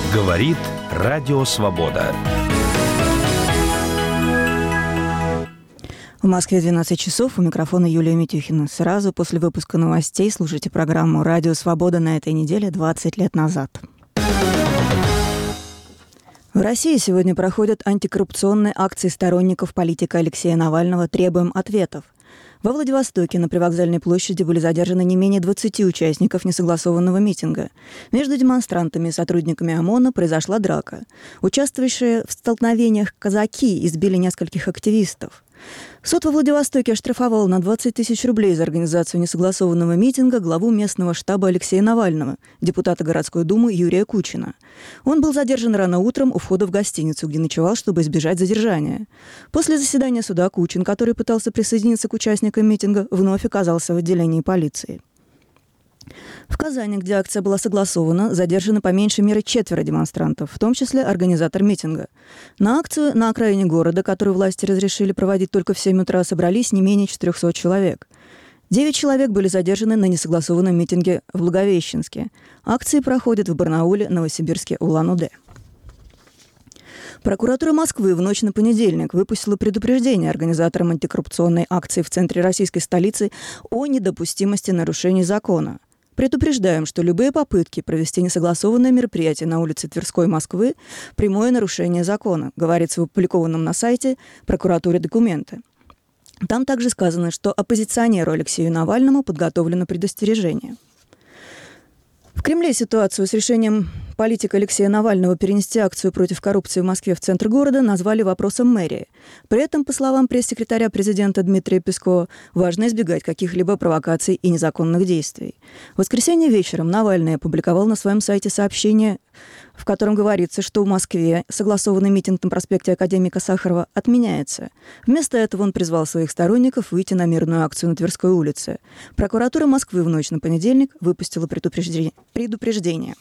Говорит Радио Свобода. В Москве 12 часов, у микрофона Юлия Митюхина. Сразу после выпуска новостей слушайте программу «Радио Свобода» на этой неделе 20 лет назад. В России сегодня проходят антикоррупционные акции сторонников политика Алексея Навального «Требуем ответов». Во Владивостоке на Привокзальной площади были задержаны не менее 20 участников несогласованного митинга. Между демонстрантами и сотрудниками ОМОНа произошла драка. Участвовавшие в столкновениях казаки избили нескольких активистов. Суд во Владивостоке оштрафовал на 20 тысяч рублей за организацию несогласованного митинга главу местного штаба Алексея Навального, депутата городской думы Юрия Кучина. Он был задержан рано утром у входа в гостиницу, где ночевал, чтобы избежать задержания. После заседания суда Кучин, который пытался присоединиться к участникам митинга, вновь оказался в отделении полиции. В Казани, где акция была согласована, задержаны по меньшей мере 4 демонстрантов, в том числе организатор митинга. На акцию на окраине города, которую власти разрешили проводить только в 7 утра, собрались не менее 400 человек. 9 человек были задержаны на несогласованном митинге в Благовещенске. Акции проходят в Барнауле, Новосибирске, Улан-Удэ. Прокуратура Москвы в ночь на понедельник выпустила предупреждение организаторам антикоррупционной акции в центре российской столицы о недопустимости нарушений закона. Предупреждаем, что любые попытки провести несогласованное мероприятие на улице Тверской Москвы – прямое нарушение закона, говорится в опубликованном на сайте прокуратуры документе. Там также сказано, что оппозиционеру Алексею Навальному подготовлено предостережение. В Кремле ситуацию с решением политика Алексея Навального перенести акцию против коррупции в Москве в центр города назвали вопросом мэрии. При этом, по словам пресс-секретаря президента Дмитрия Пескова, важно избегать каких-либо провокаций и незаконных действий. В воскресенье вечером Навальный опубликовал на своем сайте сообщение, в котором говорится, что в Москве согласованный митинг на проспекте Академика Сахарова отменяется. Вместо этого он призвал своих сторонников выйти на мирную акцию на Тверской улице. Прокуратура Москвы в ночь на понедельник выпустила предупреждение.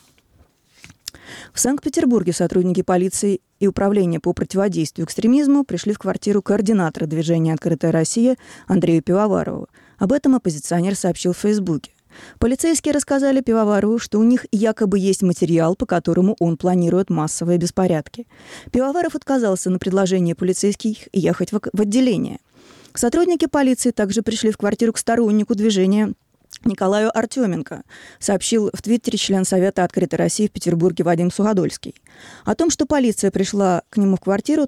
В Санкт-Петербурге сотрудники полиции и Управления по противодействию экстремизму пришли в квартиру координатора движения «Открытая Россия» Андрею Пивоварову. Об этом оппозиционер сообщил в Фейсбуке. Полицейские рассказали Пивоварову, что у них якобы есть материал, по которому он планирует массовые беспорядки. Пивоваров отказался на предложение полицейских ехать в отделение. Сотрудники полиции также пришли в квартиру к стороннику движения Николаю Артеменко, сообщил в Твиттере член Совета «Открытой России» в Петербурге Вадим Суходольский. О том, что полиция пришла к ним в квартиру,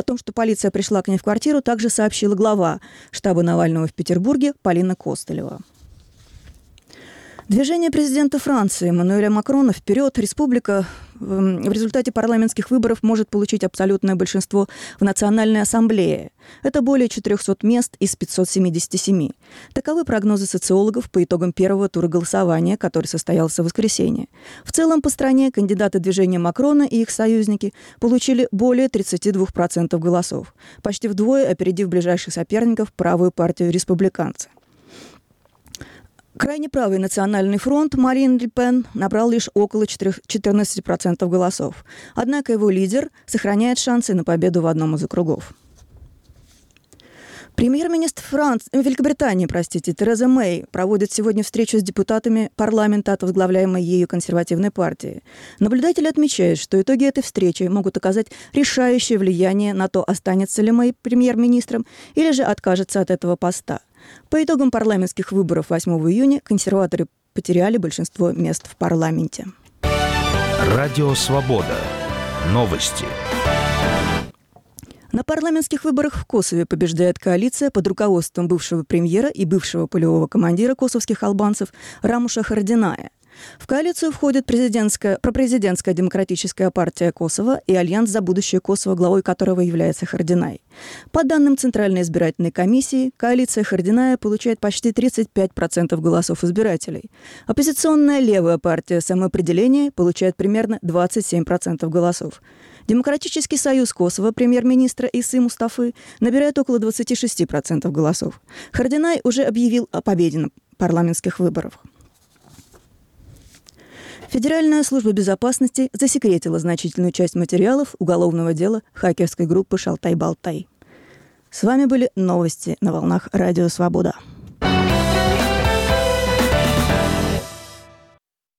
также сообщила глава штаба Навального в Петербурге Полина Костылева. Движение президента Франции Эммануэля Макрона «Вперед! Республика» в результате парламентских выборов может получить абсолютное большинство в Национальной ассамблее. Это более 400 мест из 577. Таковы прогнозы социологов по итогам первого тура голосования, который состоялся в воскресенье. В целом по стране кандидаты движения Макрона и их союзники получили более 32% голосов, почти вдвое опередив ближайших соперников правую партию республиканцы. Крайне правый Национальный фронт Марин Ле Пен набрал лишь около 14% голосов. Однако его лидер сохраняет шансы на победу в одном из округов. Премьер-министр Великобритании, Тереза Мэй, проводит сегодня встречу с депутатами парламента от возглавляемой ею консервативной партии. Наблюдатели отмечают, что итоги этой встречи могут оказать решающее влияние на то, останется ли Мэй премьер-министром или же откажется от этого поста. По итогам парламентских выборов 8 июня консерваторы потеряли большинство мест в парламенте. Радио Свобода. Новости. На парламентских выборах в Косове побеждает коалиция под руководством бывшего премьера и бывшего полевого командира косовских албанцев Рамуша Харадиная. В коалицию входит пропрезидентская демократическая партия Косово и Альянс за будущее Косово, главой которого является Харадинай. По данным Центральной избирательной комиссии, коалиция Харадиная получает почти 35% голосов избирателей. Оппозиционная левая партия «Самоопределение» получает примерно 27% голосов. Демократический союз Косово премьер-министра Исы Мустафы набирает около 26% голосов. Харадинай уже объявил о победе на парламентских выборах. Федеральная служба безопасности засекретила значительную часть материалов уголовного дела хакерской группы «Шалтай-Болтай». С вами были новости на волнах Радио Свобода.